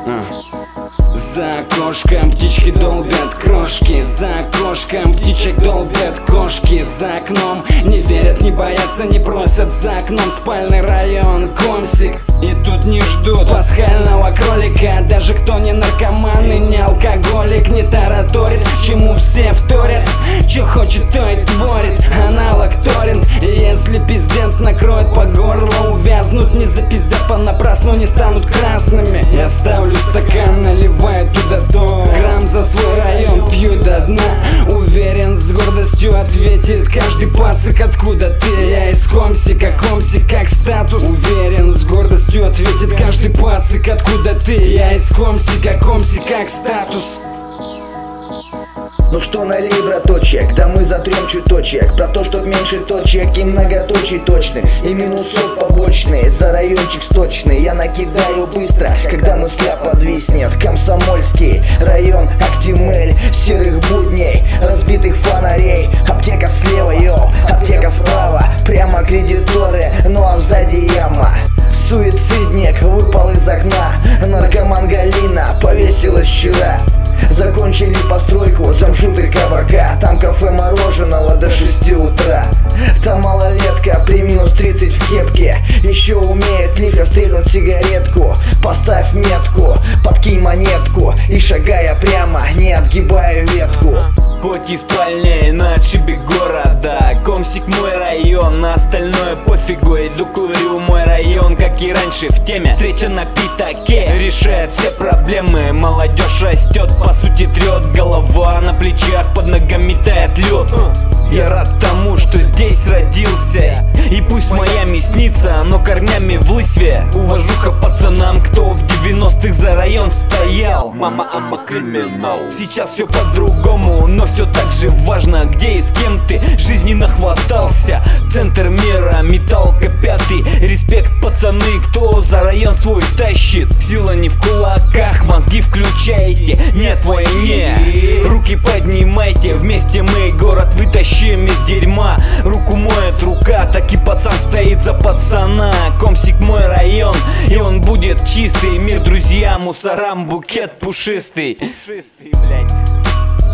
За окошком птички долбят крошки, за окошком птичек долбят кошки. За окном не верят, не боятся, не просят. За окном спальный район, Комсик. И тут не ждут пасхального кролика. Даже кто не наркоман и не алкоголик, не тараторит, чему все вторят. Че хочет, то и творит, аналог торрент. И если пиздец накроет по горло, увязнут, не запиздят понапрасну, не станут красными. Я ставлю стакан, наливаю туда 100 грамм, за свой район пью до дна. Уверен, с гордостью ответит каждый пацик: откуда ты? Я из Комсика, Комсик как статус. Уверен, с гордостью ответит каждый пацик: откуда ты? Я из Комсика, Комсик как статус. Ну что, налей, браточек, да мы затрем чуточек про то, что меньше точек и многоточий точны, и минусов побочные, за райончик сточный. Я накидаю быстро, когда мысля подвиснет. Комсомольский район, Актимель, серых будней, разбитых фонарей. Аптека слева, йоу, аптека справа, прямо кредиторы, ну а сзади яма. Суицидник выпал из окна, наркоман Галина повесилась вчера. Закончили постройку, джамшут и кабака. Там кафе мороженого до 6 утра. Там малолетка при минус 30 в кепке еще умеет лихо стрельнуть сигаретку. Поставь метку, подкинь монетку и шагая прямо, не отгибая ветку. Хоть и спальней на отшибе города, Комсик мой район, на остальное пофигу. Иду курю, мой район, как и раньше в теме. Встреча на пятаке решает все проблемы. Молодежь растет, по сути трет, голова на плечах, под ногами тает лед. Я рад тому, что здесь родился, и пусть моя мясница, но корнями в лысве. Уважуха пацанам, кто в 90-х за район стоял. Мама, ама криминал. Сейчас все по-другому, но все так же важно, где и с кем ты жизни нахватался. Центр мира, металлка пятый. Респект, пацаны, кто за район свой тащит. Сила не в кулаках, мозги включайте. Нет войне, руки поднимайте. Вместе мы город вытащим из дерьма. Руку моет рука, так и пацан стоит за пацана. Комсик мой район, и он будет чистый. Мир друзья, мусорам букет пушистый. Пушистый, блядь.